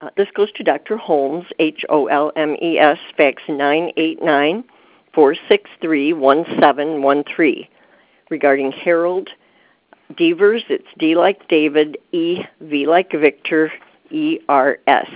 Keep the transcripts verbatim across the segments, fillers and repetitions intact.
Uh, this goes to Doctor Holmes, H O L M E S, fax nine eight nine, four six three, one seven one three. Regarding Harold Devers, it's D like David, E, V like Victor, E R S.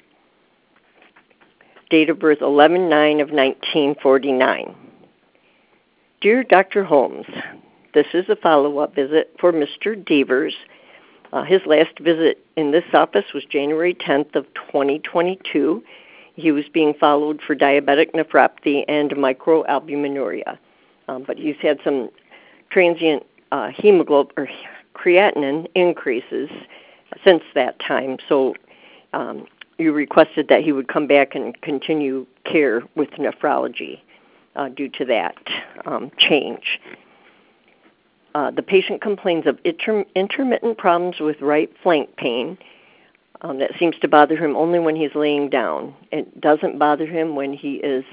Date of birth eleven nine of nineteen forty-nine. Dear Doctor Holmes, this is a follow-up visit for Mister Devers. Uh, his last visit in this office was January tenth of twenty twenty-two. He was being followed for diabetic nephropathy and microalbuminuria. Um, but he's had some transient uh, hemoglobin or creatinine increases since that time. So um, you requested that he would come back and continue care with nephrology uh, due to that um, change. Uh, the patient complains of inter- intermittent problems with right flank pain. Um, that seems to bother him only when he's laying down. It doesn't bother him when he is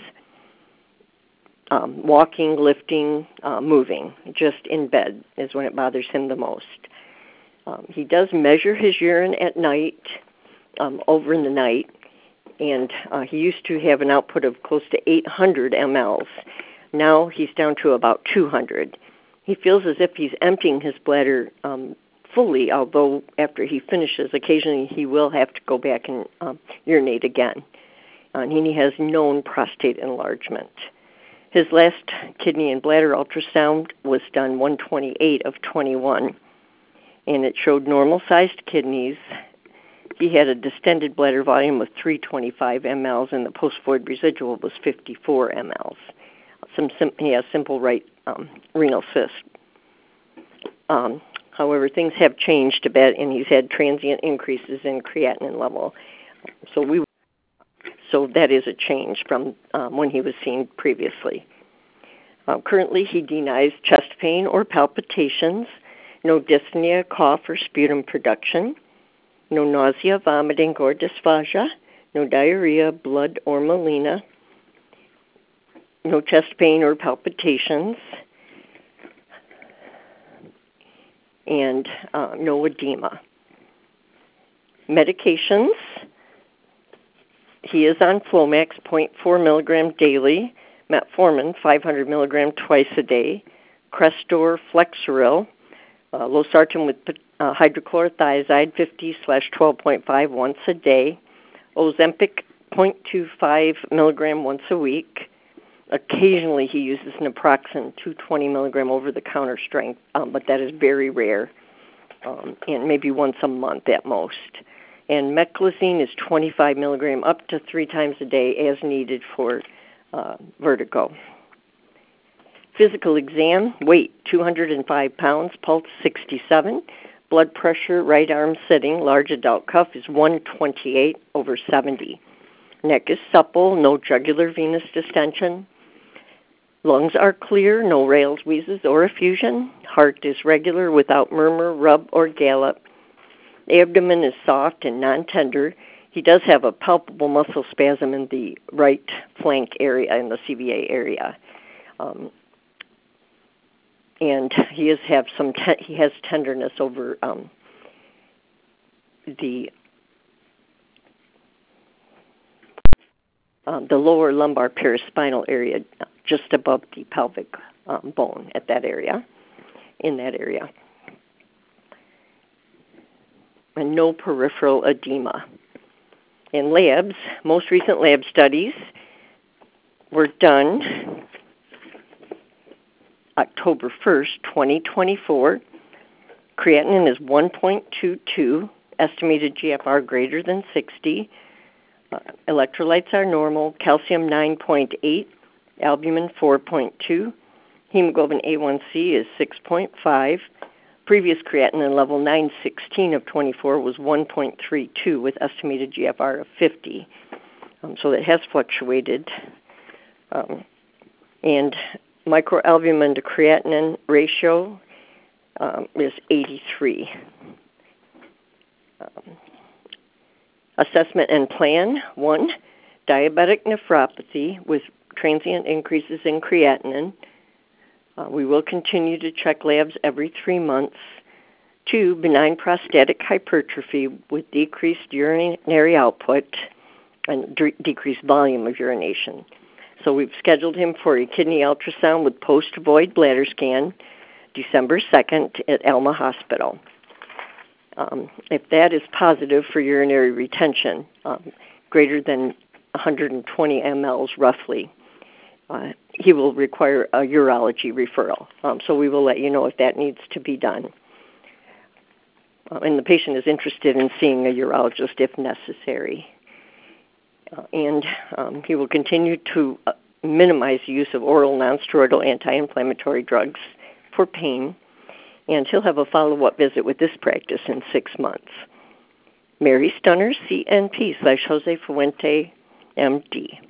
um, walking, lifting, uh, moving. Just in bed is when it bothers him the most. Um, he does measure his urine at night, um, over in the night, and uh, he used to have an output of close to eight hundred milliliters. Now he's down to about two hundred. He feels as if he's emptying his bladder um, fully, although after he finishes, occasionally he will have to go back and um, urinate again. Uh, and he has known prostate enlargement. His last kidney and bladder ultrasound was done one twenty-eight of twenty-one, and it showed normal-sized kidneys. He had a distended bladder volume of three hundred twenty-five milliliters, and the post-void residual was fifty-four milliliters. Some sim- he has simple right um, renal cyst. Um, however, things have changed a bit, and he's had transient increases in creatinine level. So we, so that is a change from um, when he was seen previously. Uh, currently, he denies chest pain or palpitations, no dyspnea, cough, or sputum production, no nausea, vomiting, or dysphagia, no diarrhea, blood, or melena, no chest pain or palpitations, and uh, no edema. Medications, he is on Flomax zero point four milligrams daily, metformin five hundred milligrams twice a day, Crestor, Flexeril, uh, losartan with uh, hydrochlorothiazide fifty slash twelve point five once a day, Ozempic zero point two five milligrams once a week. Occasionally he uses naproxen two hundred twenty milligrams over-the-counter strength, um, but that is very rare, um, and maybe once a month at most. And meclizine is twenty-five milligrams up to three times a day as needed for uh, vertigo. Physical exam, weight two hundred five pounds, pulse sixty-seven, blood pressure, right arm sitting, large adult cuff is one twenty-eight over seventy. Neck is supple, no jugular venous distension. Lungs are clear, no rales, wheezes, or effusion. Heart is regular without murmur, rub, or gallop. Abdomen is soft and non-tender. He does have a palpable muscle spasm in the right flank area, in the C V A area. Um, and he is have some te- he has tenderness over um, the um, the lower lumbar paraspinal area, just above the pelvic um, bone at that area, in that area. And no peripheral edema. In labs, most recent lab studies were done October first, twenty twenty-four. Creatinine is one point two two, estimated G F R greater than sixty. Uh, electrolytes are normal, calcium nine point eight, albumin four point two, hemoglobin A one C is six point five. Previous creatinine level nine sixteen of twenty-four was one point three two with estimated G F R of fifty. Um, so that has fluctuated. Um, and microalbumin to creatinine ratio um, is eighty-three. Um, assessment and plan, one, diabetic nephropathy with transient increases in creatinine. Uh, we will continue to check labs every three months. two, benign prostatic hypertrophy with decreased urinary output and de- decreased volume of urination. So we've scheduled him for a kidney ultrasound with post-void bladder scan December second at Alma Hospital. Um, if that is positive for urinary retention, um, greater than one hundred twenty milliliters roughly, uh, he will require a urology referral. Um, so we will let you know if that needs to be done. Uh, and the patient is interested in seeing a urologist if necessary. Uh, and um, he will continue to uh, minimize the use of oral nonsteroidal anti-inflammatory drugs for pain, and he'll have a follow-up visit with this practice in six months. Mary Stunner, C N P slash Jose Fuente, M D.